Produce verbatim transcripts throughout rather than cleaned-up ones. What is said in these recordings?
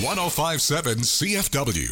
one oh five point seven C F W.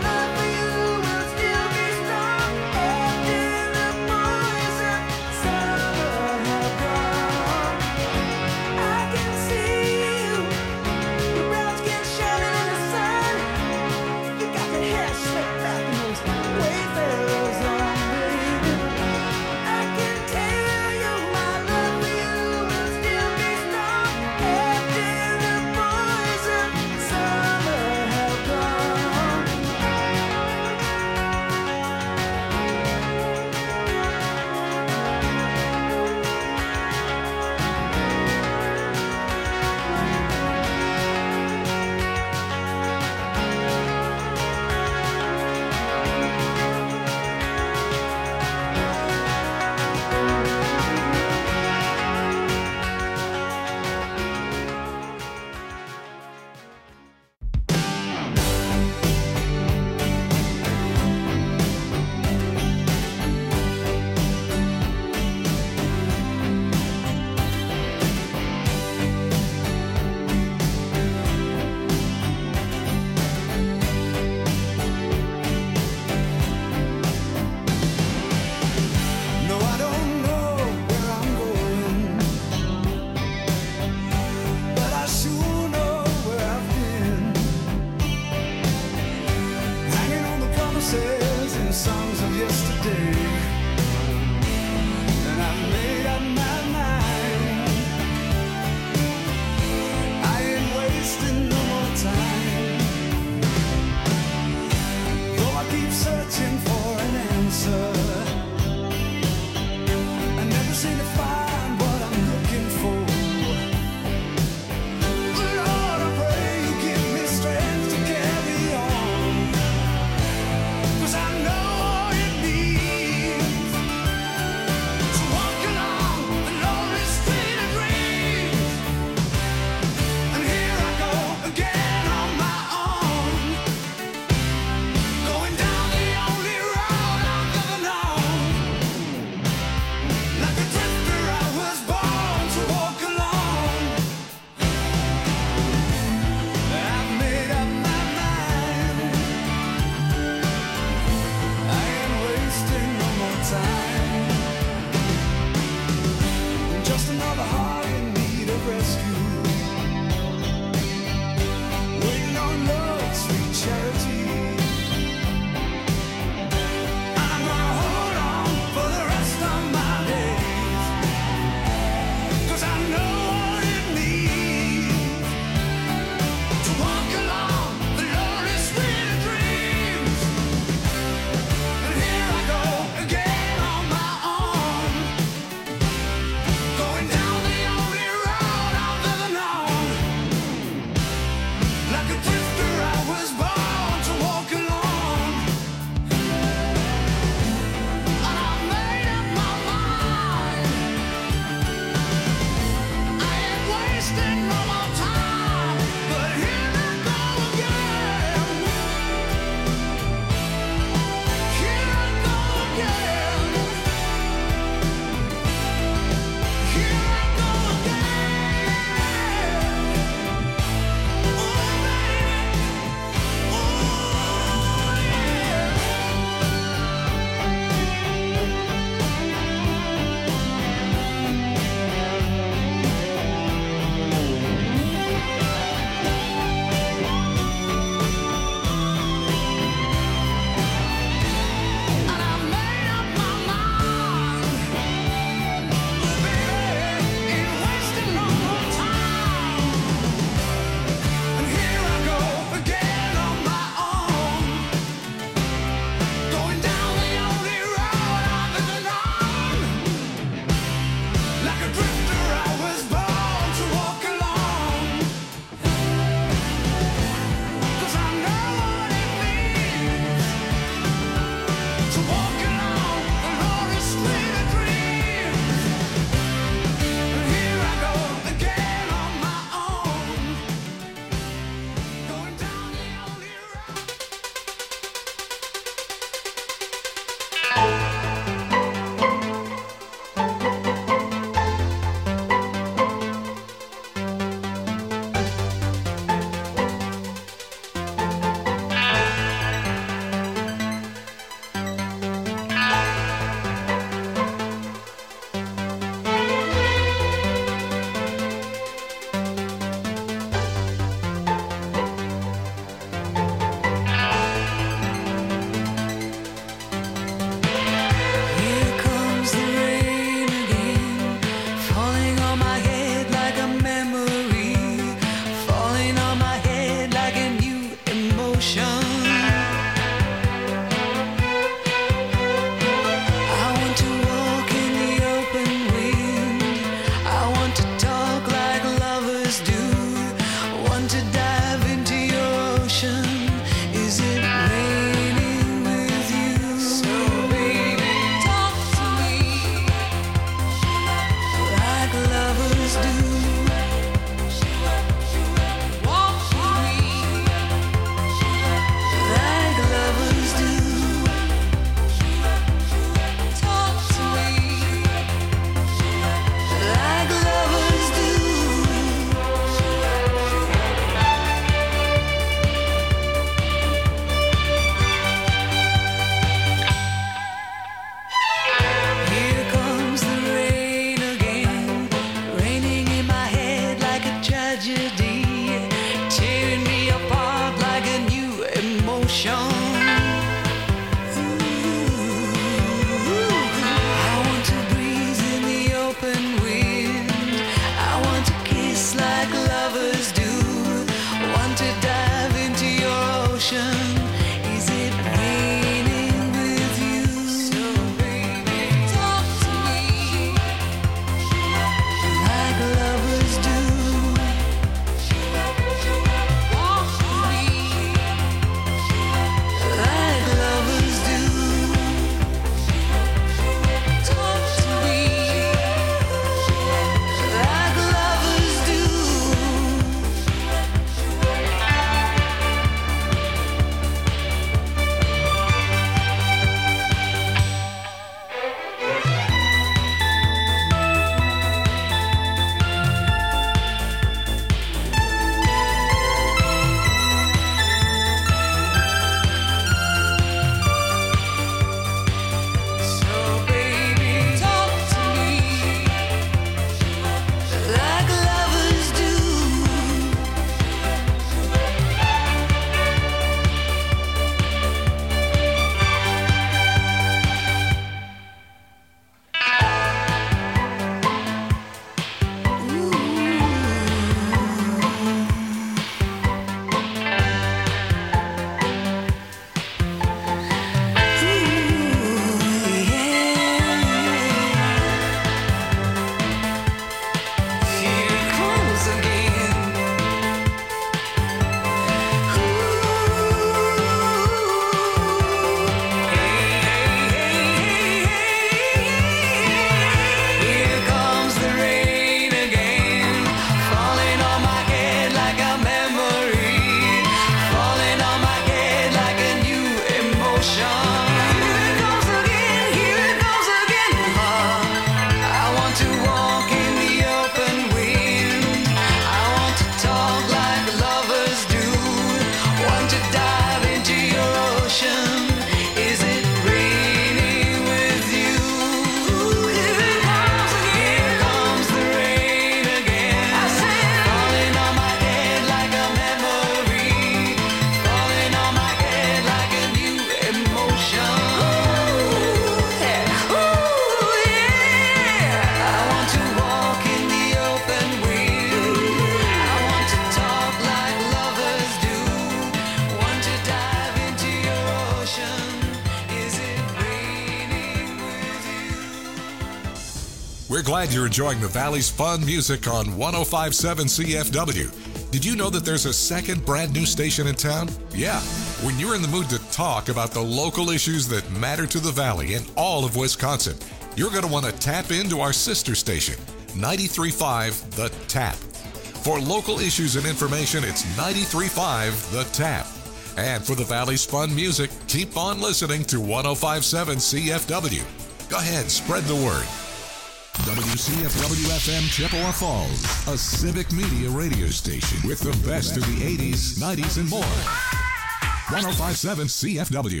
glad you're enjoying the Valley's fun music on one oh five point seven C F W. Did you know that there's a second brand new station in town? Yeah. When you're in the mood to talk about the local issues that matter to the Valley and all of Wisconsin, you're going to want to tap into our sister station, ninety-three point five The Tap. For local issues and information, it's ninety-three point five The Tap. And for the Valley's fun music, keep on listening to one oh five point seven C F W. Go ahead, spread the word. W C F W F M Chippewa Falls, a civic media radio station with the best of the eighties, nineties, and more. one oh five point seven C F W.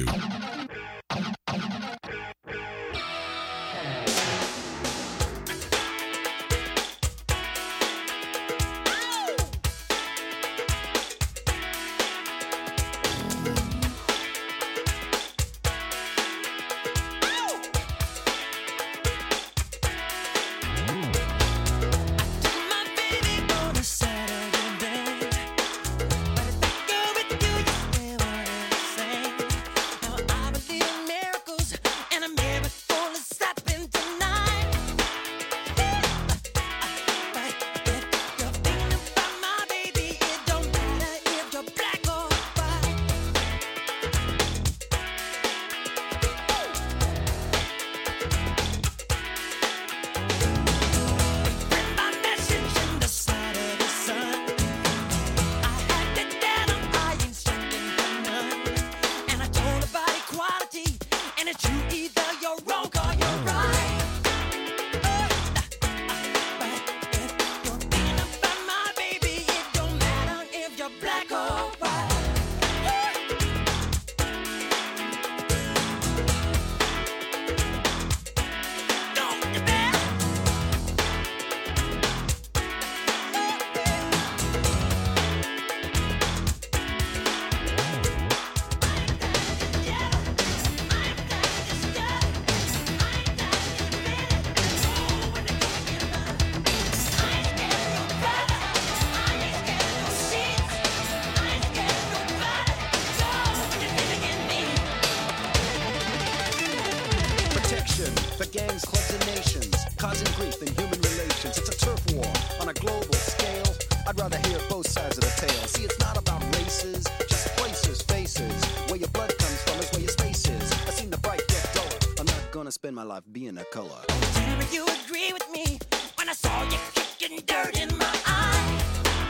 Spend my life being a color. Tell me you agree with me when I saw you kicking dirt in my eye.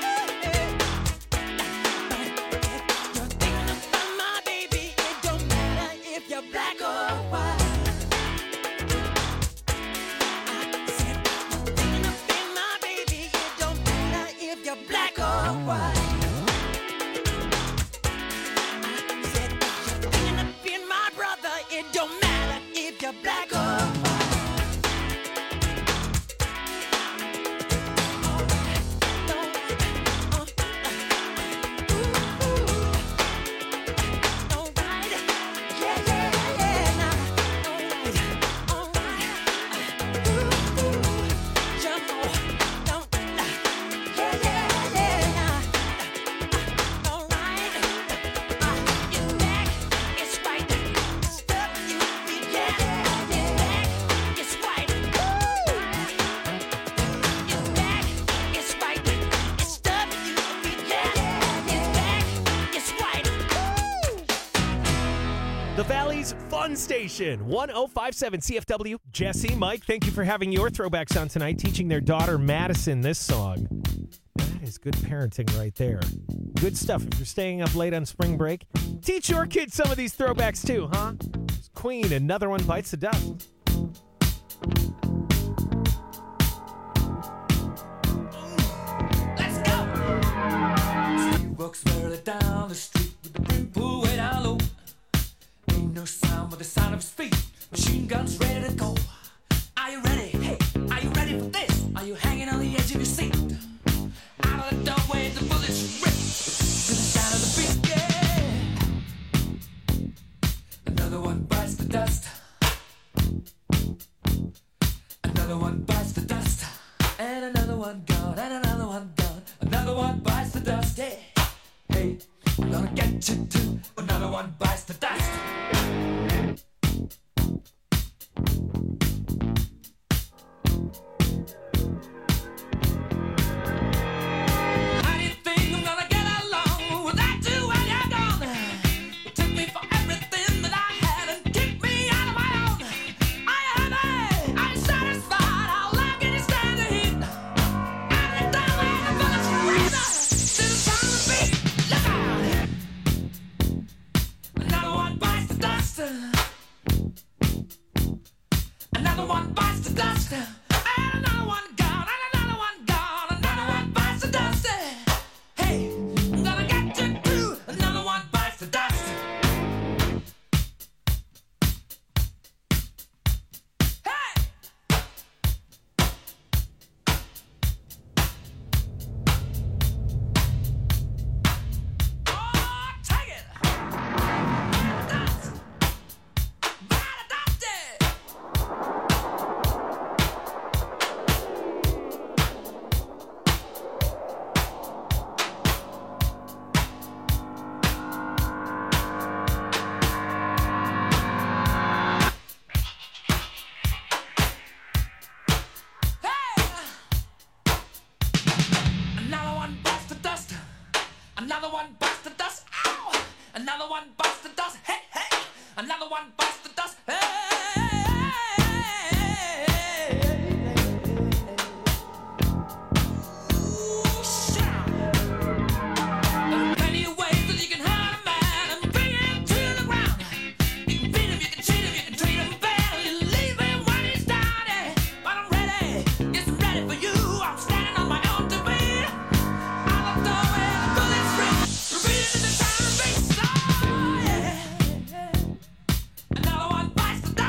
You're thinking about my baby. It don't matter if you're black or white. I said you're thinking about my baby. It don't matter if you're black or white. I said you're thinking about my brother. It don't matter if you're black or white. The Valley's Fun Station, one oh five point seven C F W. Jesse, Mike, thank you for having your throwbacks on tonight, teaching their daughter Madison this song. That is good parenting right there. Good stuff. If you're staying up late on spring break, teach your kids some of these throwbacks too, huh? It's Queen, Another One Bites the Dust. Let's go! He walks merrily down the street with the brim pulled way down low. Ain't no sound but the sound of his feet. Machine guns ready to go. Are you ready? Hey, are you ready for this? Are you hanging on the edge of your seat? Out of the doorway, the bullets rip to the sound of the beat. Yeah. Another one bites the dust. Another one bites the dust. And another one gone. And another one gone. Another one bites the dust. Yeah. Hey, I'm gonna get you too. Another one bites the dust. Another one bites the dust. Ow! Another one bites the dust. Hey, hey! Another one bites the dust. Hey! Another one bites the dust.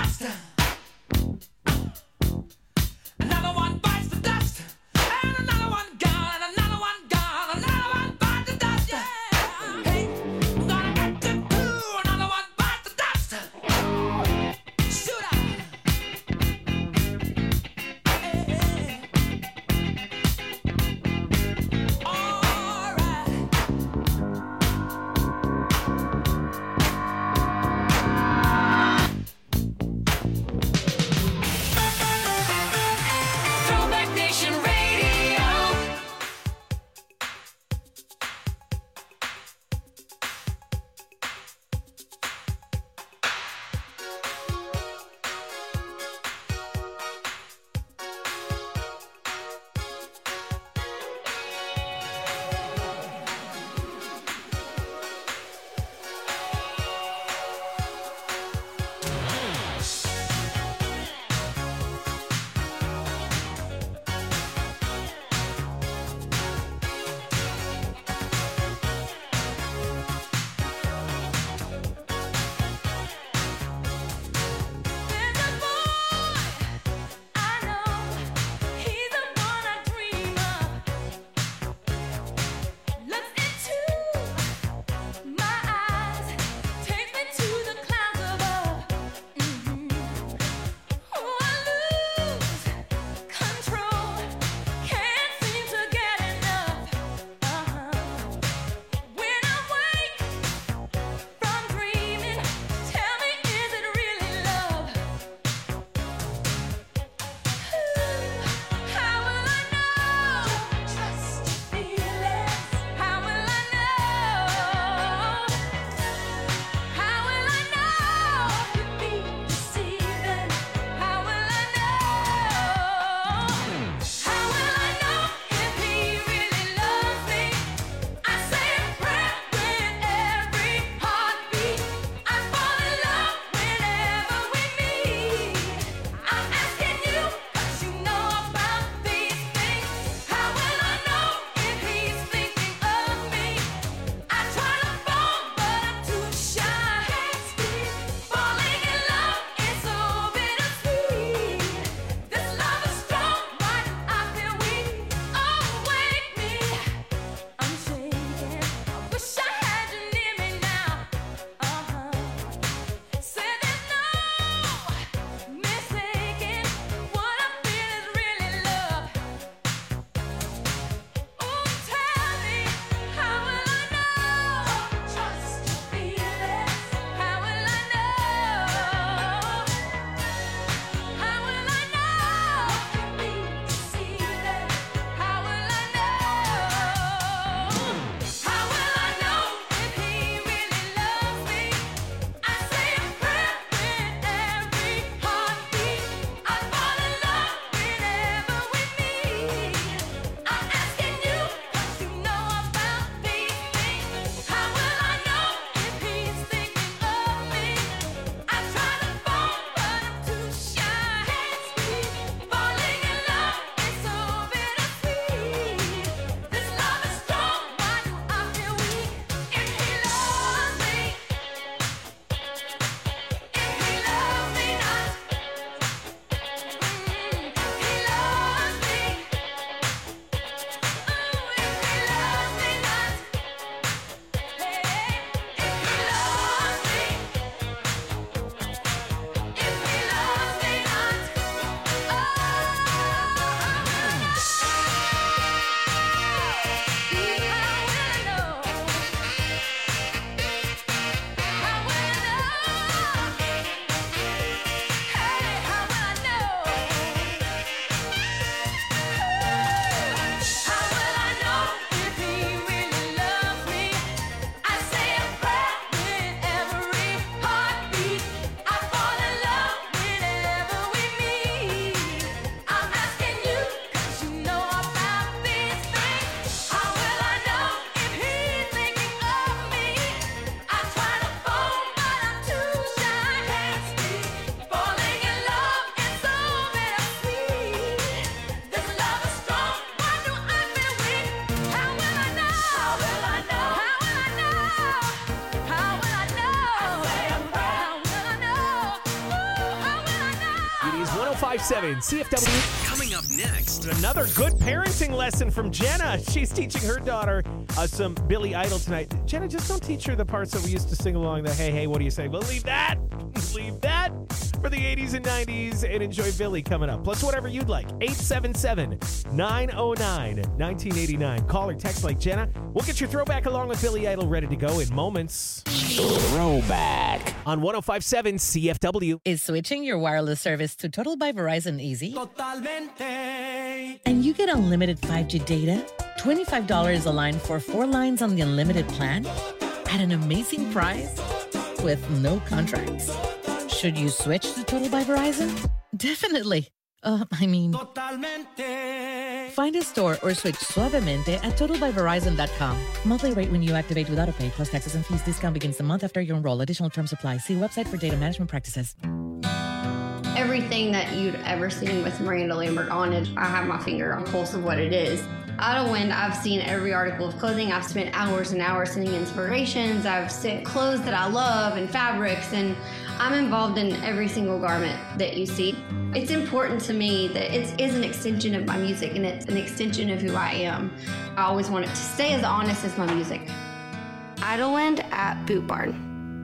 five seven C F W. Coming up next. Another good parenting lesson from Jenna. She's teaching her daughter uh, some Billy Idol tonight. Jenna, just don't teach her the parts that we used to sing along. The hey, hey, what do you say? Well, leave that. Leave that for the eighties and nineties and enjoy Billy coming up. Plus, whatever you'd like. eight seven seven, nine oh nine, one nine eight nine. Call or text like Jenna. We'll get your throwback along with Billy Idol ready to go in moments. Throwback. On one oh five seven C F W. Is switching your wireless service to Total by Verizon easy? Totalmente. And you get unlimited five G data, twenty-five dollars a line for four lines on the unlimited plan, at an amazing price with no contracts. Should you switch to Total by Verizon? Definitely. Uh, I mean, Totalmente. find a store or switch suavemente at total by verizon dot com. Monthly rate when you activate with AutoPay plus taxes and fees. Discount begins the month after you enroll. Additional terms apply. See website for data management practices. Everything that you'd ever seen with Miranda Lambert on it, I have my finger on the pulse of what it is. Idlewind, I've seen every article of clothing. I've spent hours and hours sending inspirations. I've sent clothes that I love and fabrics, and I'm involved in every single garment that you see. It's important to me that it is an extension of my music, and it's an extension of who I am. I always want it to stay as honest as my music. Idlewind at Boot Barn.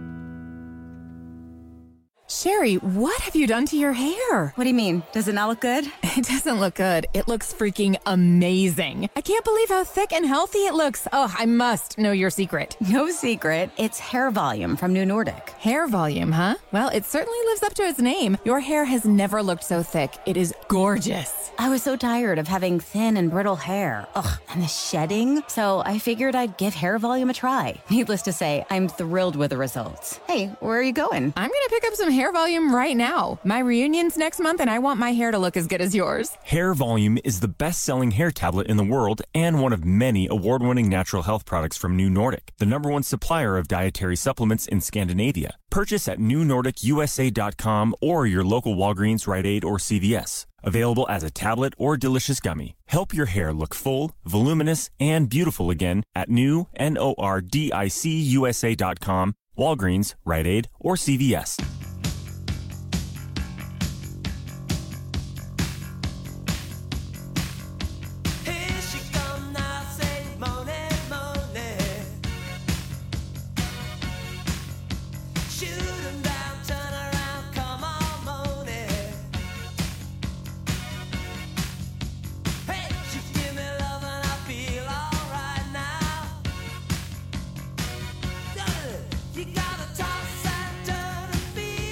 Sherry, what have you done to your hair? What do you mean? Does it not look good? It doesn't look good. It looks freaking amazing. I can't believe how thick and healthy it looks. Oh, I must know your secret. No secret. It's hair volume from New Nordic. Hair volume, huh? Well, it certainly lives up to its name. Your hair has never looked so thick. It is gorgeous. I was so tired of having thin and brittle hair. Ugh, and the shedding. So I figured I'd give hair volume a try. Needless to say, I'm thrilled with the results. Hey, where are you going? I'm going to pick up some hair volume right now. My reunion's next month, and I want my hair to look as good as yours. Hair Volume is the best-selling hair tablet in the world and one of many award-winning natural health products from New Nordic, the number one supplier of dietary supplements in Scandinavia. Purchase at new nordic u s a dot com or your local Walgreens, Rite Aid, or C V S. Available as a tablet or delicious gummy. Help your hair look full, voluminous, and beautiful again at new nordic u s a dot com, Walgreens, Rite Aid, or C V S. You gotta toss and turn and feel.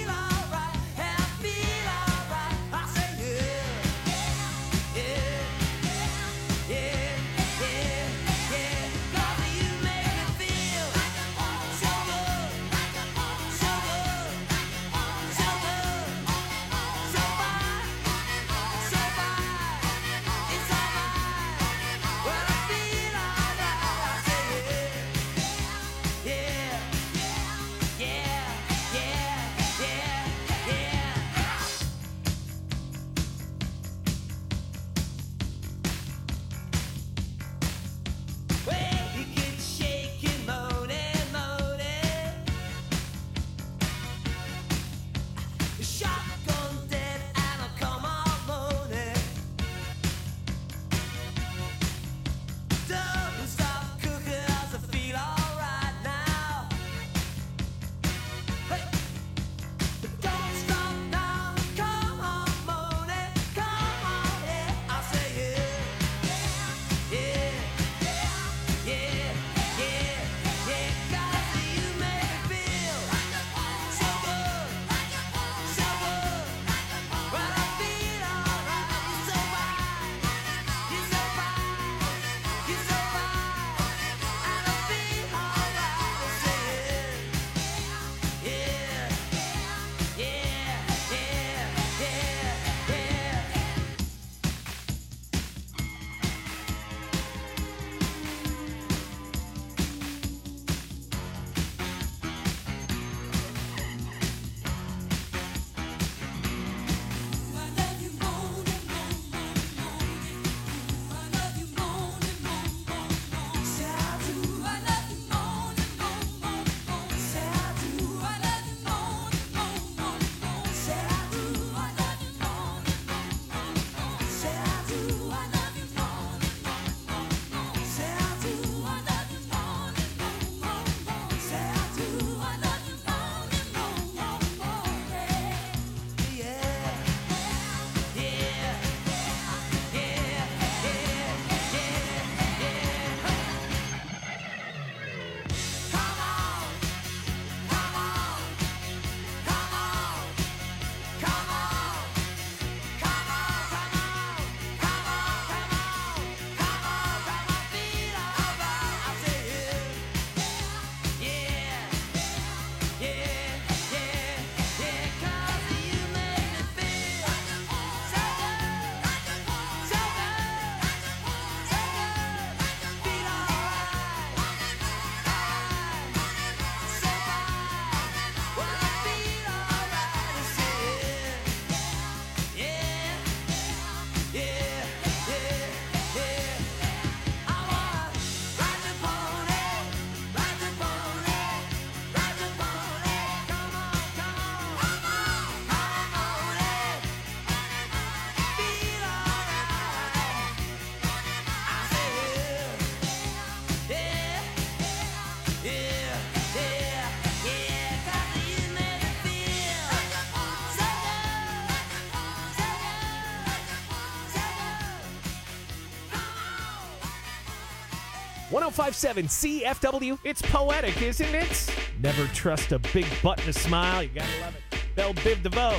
one oh five point seven C F W. It's poetic, isn't it? Never trust a big butt and a smile. You gotta love it. Belle Biv DeVoe.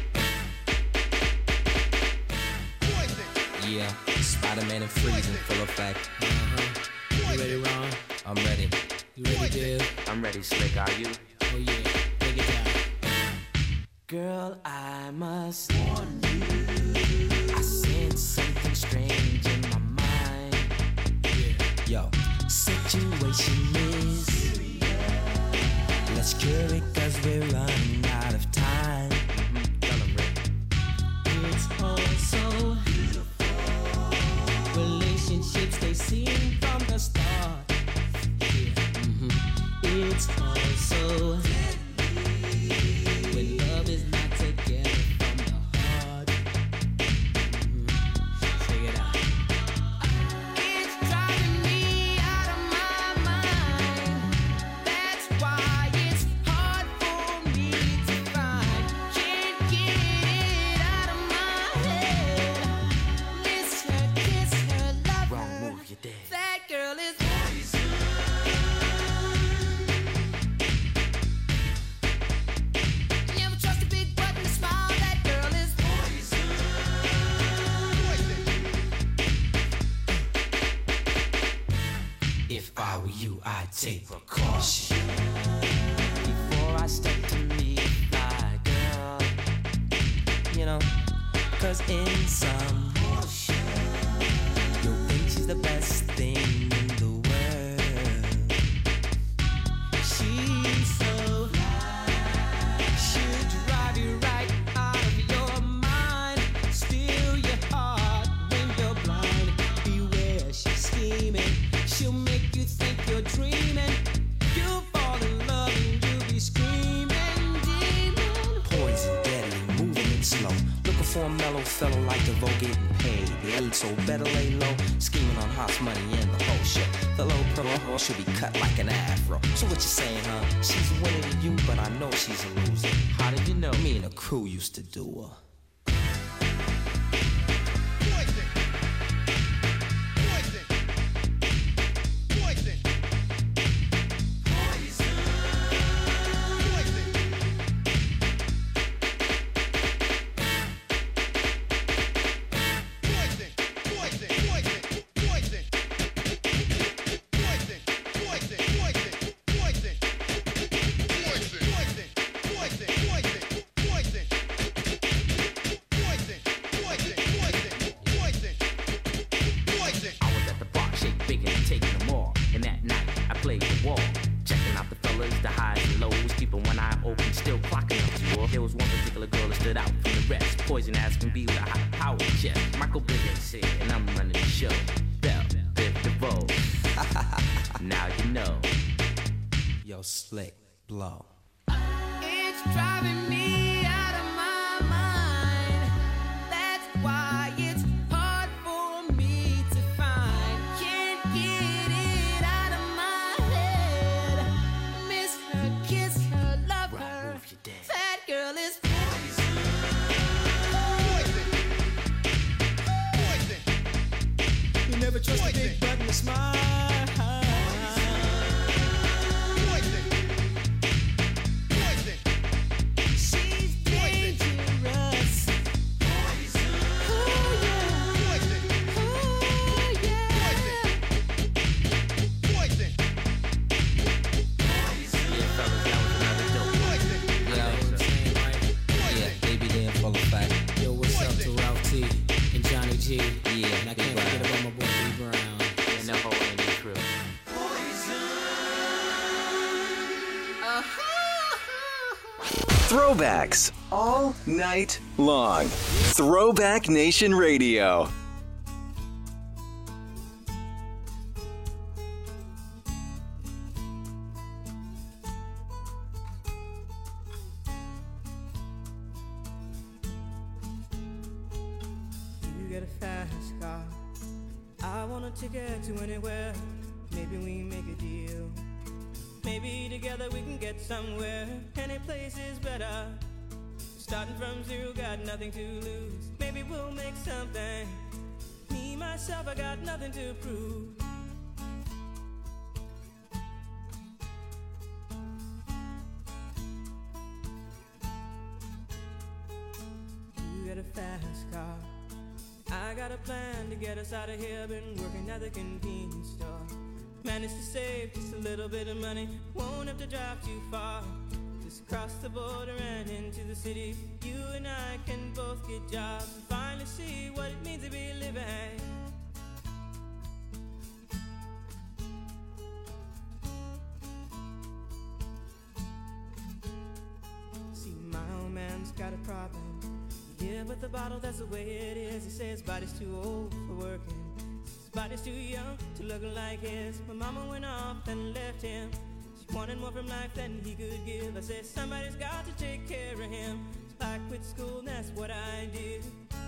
Yeah, Spider-Man and freezing, full effect. Uh-huh. You ready, Ron? I'm ready. You ready, Dave? I'm ready, Slick. Are you? Oh yeah, take it down. Girl, I must warn you. I sense something strange in my mind. Yeah. Yo, situation is serious. Let's cure it 'cause we're running out of time. Mm-hmm. Tell 'em, Rick. It's all so relationships they seem from the start. Yeah. Mm-hmm. It's also when love is not together from the heart. Mm-hmm. Check it out. It's driving me out of my mind. That's why it's hard for me to find. Can't get it out of my head. Miss her, kiss her, love her. Wrong move, you're dead. That girl is poison. Never trust a big butt and a smile. That girl is poison. If I were you, I'd take precaution before I step to meet my girl. You know, 'cause in some you'll think she's the best thing in the world. She's so she'll drive you right out of your mind, steal your heart when you're blind. Beware, she's scheming. She'll make you think you're dreaming. You'll fall in love and you'll be screaming, demon. Poison, deadly, moving it slow. Looking for a mellow fellow like DeVoe getting paid. The eight, so better lay low. Scheming on hot money and the whole shit. The low pro should be cut like an afro. So what you saying, huh? She's winning to you, but I know she's a loser. How did you know? Me and the crew used to do her. Slick blow. It's driving me out of my mind. That's why it's hard for me to find. Can't get it out of my head. Miss her, kiss her, love her. That girl is poison. Poison. You never trust a big button to smile. Throwbacks all night long. Throwback Nation Radio. You get a fast car. I want a ticket to anywhere. Maybe we make a deal. Maybe together we can get somewhere. Any place is better. Starting from zero, got nothing to lose. Maybe we'll make something. Me, myself, I got nothing to prove. fast car. I got a plan to get us out of here. Been working at the convenience store. Managed to save just a little bit of money. Won't have to drive too far. Just cross the border and into the city. You and I can both get jobs and finally see what it means to be living. See, my old man's got a problem. Yeah, but the bottle, that's the way it is. He says his body's too old for working. His body's too young to look like his. My mama went off and left him. She wanted more from life than he could give. I said, somebody's got to take care of him. So I quit school and that's what I did.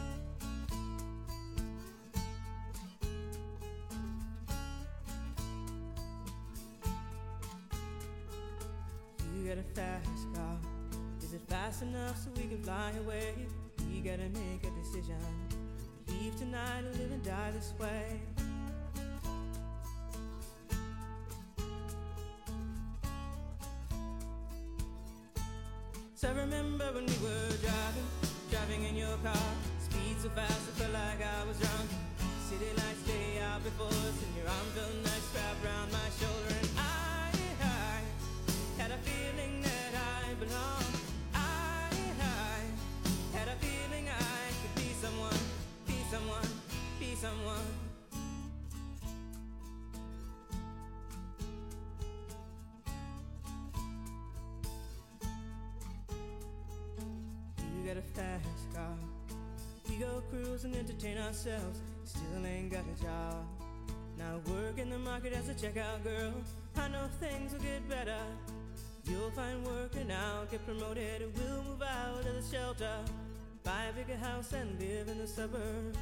You got a fast car. Is it fast enough so we can fly away? We gotta make a decision. Leave tonight or live and die this way. So I remember when we were driving, driving in your car. Speed so fast I felt like I was drunk. City lights lay out before us, and your arm felt nice wrapped around my shoulder. And I, I had a feeling that I belonged. Someone, be someone. You got a fast car. We go cruise and entertain ourselves. Still ain't got a job. Now work in the market as a checkout girl. I know things will get better. You'll find work and I'll get promoted. And we'll move out of the shelter. Buy a bigger house and live in the suburbs.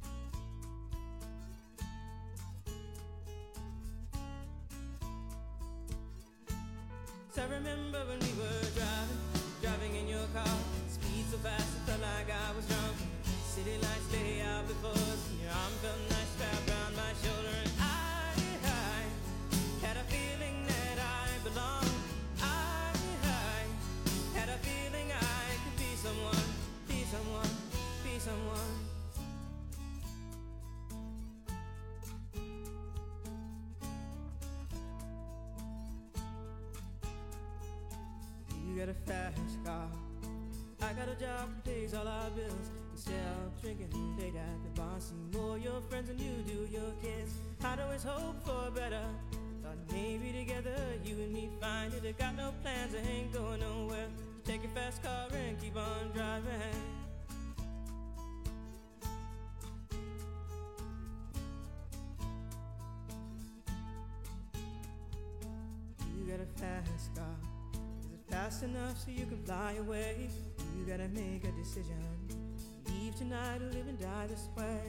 So I remember when we were driving, driving in your car. Speed so fast I felt like I was drunk. City lights lay out before us, and your arm felt nice wrapped around my shoulder. And I, I had a feeling that I belonged. I, I had a feeling I could be someone. Be someone, be someone. You got a fast car. I got a job that pays all our bills. Instead of drinking late at the bar, see more your friends than you do your kids. I'd always hope for better. Thought maybe together you and me find it. I got no plans, I ain't going nowhere. Take your fast car and keep on driving. You got a fast car. Is it fast enough so you can fly away? You gotta make a decision. Leave tonight or live and die this way.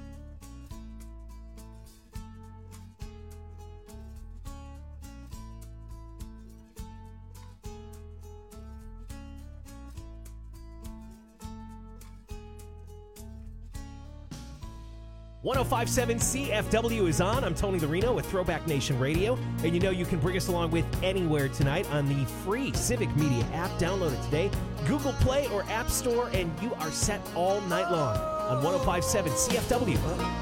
one oh five point seven C F W is on. I'm Tony Larino with Throwback Nation Radio. And you know you can bring us along with anywhere tonight on the free Civic Media app. Download it today. Google Play or App Store, and you are set all night long on one oh five point seven C F W.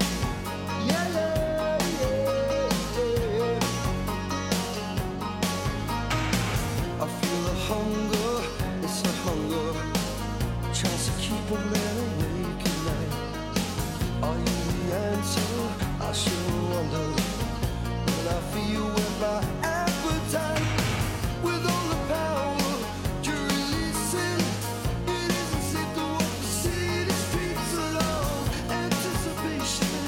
I feel a hunger, it's a hunger. Tries to keep a man awake at night. Are you the answer? I sure wonder. When I feel with my appetite, with all the power to release it, it isn't safe to walk the city streets alone. Anticipation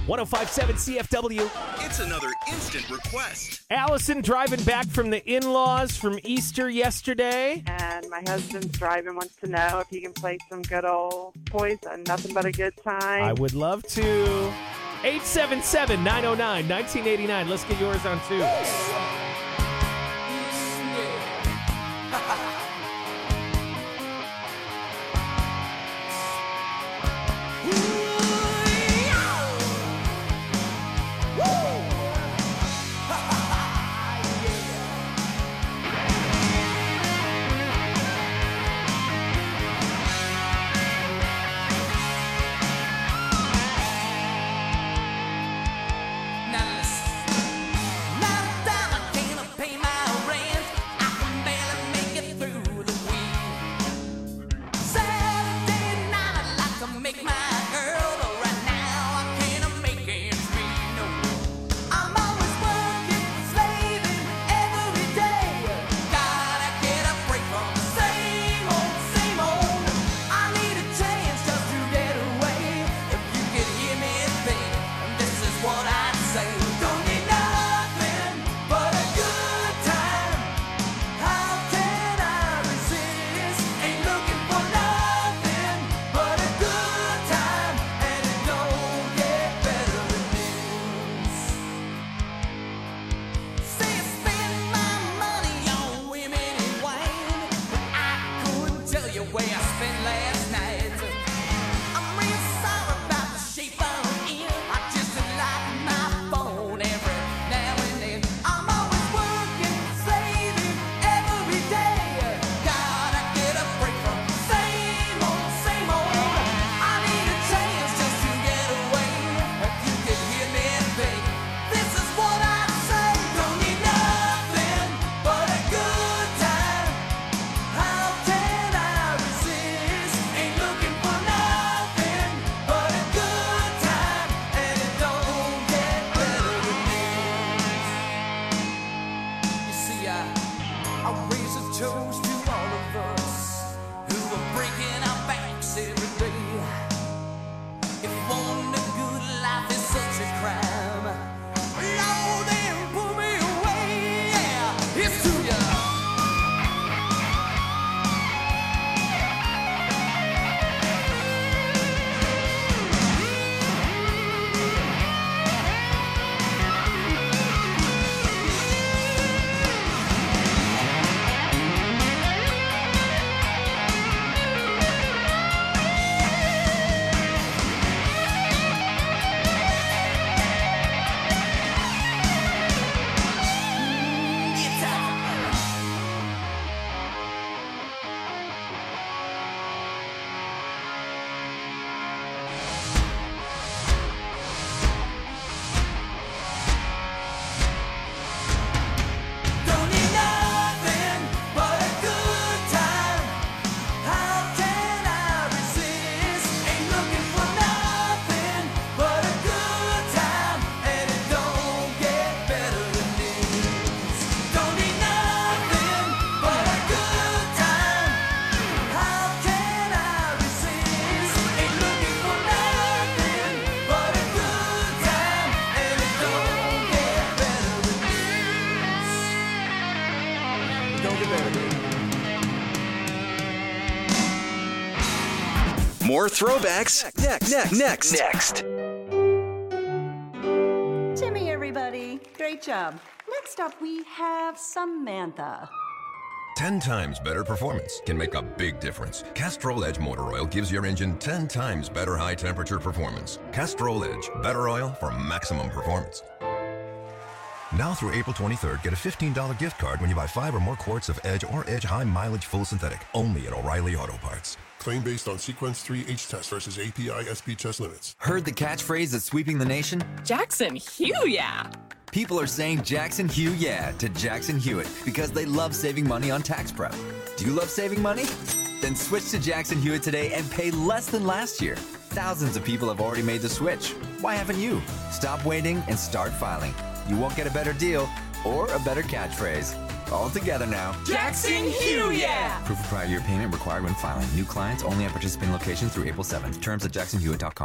one oh five point seven C F W. It's another instant request. Allison driving back from the in-laws from Easter yesterday. And my husband's driving, wants to know if he can play some good old Poison. Nothing but a good time. I would love to. eight seven seven, nine oh nine, nineteen eighty-nine. Let's get yours on, too. More throwbacks next. Next. Next. Next. Timmy, everybody. Great job. Next up, we have Samantha. ten times better performance can make a big difference. Castrol Edge Motor Oil gives your engine ten times better high temperature performance. Castrol Edge, better oil for maximum performance. Now through April twenty-third, get a fifteen dollars gift card when you buy five or more quarts of Edge or Edge High Mileage Full Synthetic, only at O'Reilly Auto Parts. Claim based on Sequence three H test versus A P I S P test limits. Heard the catchphrase that's sweeping the nation? Jackson Hugh, yeah. People are saying Jackson Hugh, yeah, to Jackson Hewitt because they love saving money on tax prep. Do you love saving money? Then switch to Jackson Hewitt today and pay less than last year. Thousands of people have already made the switch. Why haven't you? Stop waiting and start filing. You won't get a better deal or a better catchphrase. All together now. Jackson Hugh, yeah! Proof of prior year payment required when filing. New clients only at participating locations through April seventh. Terms at jackson hewitt dot com.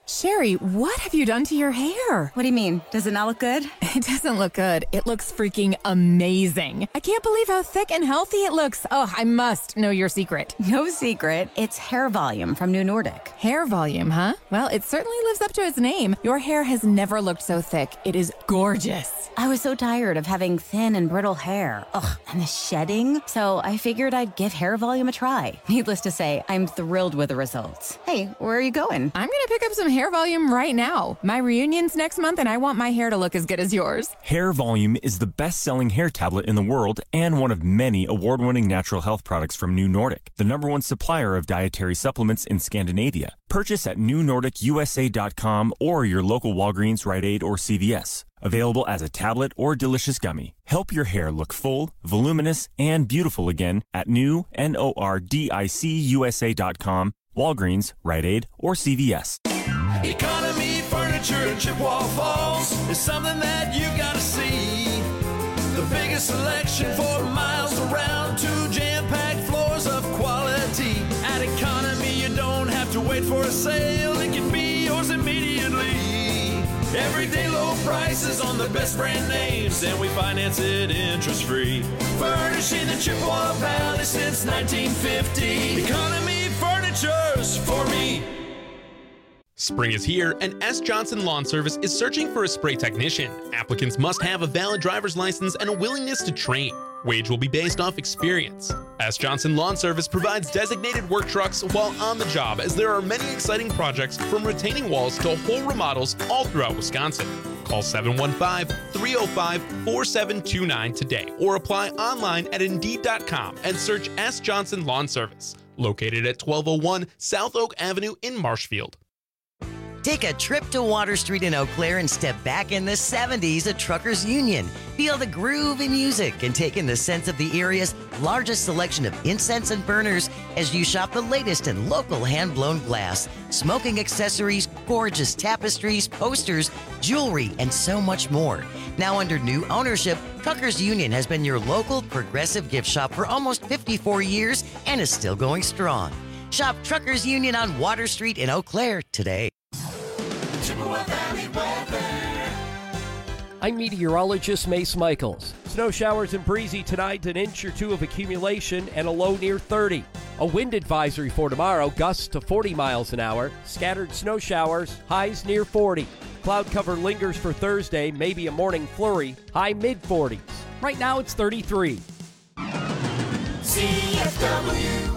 Sherry, what have you done to your hair? What do you mean? Does it not look good? It doesn't look good. It looks freaking amazing. I can't believe how thick and healthy it looks. Oh, I must know your secret. No secret. It's hair volume from New Nordic. Hair volume, huh? Well, it certainly lives up to its name. Your hair has never looked so thick. It is gorgeous. I was so tired of having thin and brittle hair. Ugh, and the shedding. So I figured I'd give hair volume a try. Needless to say, I'm thrilled with the results. Hey, where are you going? I'm gonna pick up some hair volume right now. My reunion's next month and I want my hair to look as good as yours. Hair Volume is the best-selling hair tablet in the world and one of many award-winning natural health products from New Nordic, the number one supplier of dietary supplements in Scandinavia. Purchase at new nordic u s a dot com or your local Walgreens, Rite Aid, or C V S. Available as a tablet or delicious gummy. Help your hair look full, voluminous, and beautiful again at new nordic u s a dot com, Walgreens, Rite Aid, or C V S. Economy Furniture in Chippewa Falls is something that you gotta see. The biggest selection for miles around, two jam-packed floors of quality. At Economy, you don't have to wait for a sale, it can be yours immediately. Everyday low prices on the best brand names, and we finance it interest-free. Furnishing the Chippewa Valley since nineteen fifty. Economy Furniture's for me. Spring is here, and S. Johnson Lawn Service is searching for a spray technician. Applicants must have a valid driver's license and a willingness to train. Wage will be based off experience. S. Johnson Lawn Service provides designated work trucks while on the job, as there are many exciting projects from retaining walls to whole remodels all throughout Wisconsin. Call seven one five, three oh five, four seven two nine today or apply online at indeed dot com and search S. Johnson Lawn Service, located at twelve oh one South Oak Avenue in Marshfield. Take a trip to Water Street in Eau Claire and step back in the seventies at Truckers Union. Feel the groove in music and take in the sense of the area's largest selection of incense and burners as you shop the latest in local hand-blown glass, smoking accessories, gorgeous tapestries, posters, jewelry, and so much more. Now under new ownership, Truckers Union has been your local progressive gift shop for almost fifty-four years and is still going strong. Shop Truckers Union on Water Street in Eau Claire today. I'm meteorologist Mace Michaels. Snow showers and breezy tonight, an inch or two of accumulation and a low near thirty. A wind advisory for tomorrow, gusts to forty miles an hour. Scattered snow showers, highs near forty. Cloud cover lingers for Thursday, maybe a morning flurry, high mid forties. Right now it's thirty-three. C F W.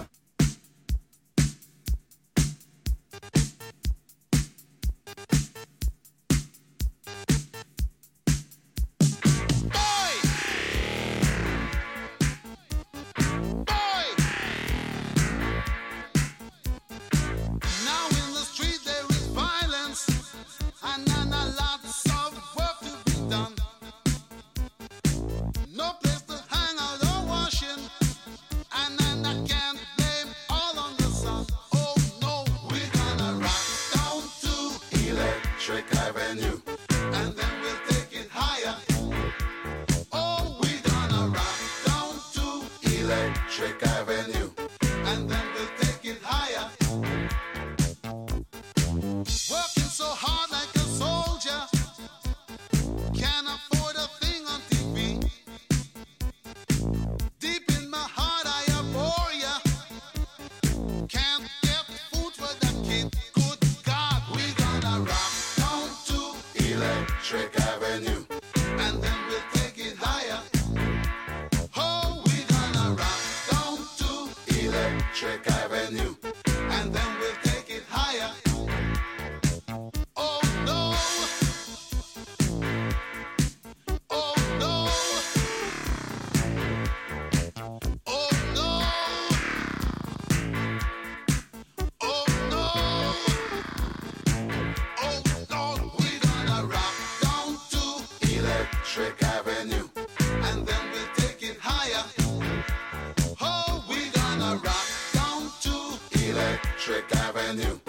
Electric Avenue.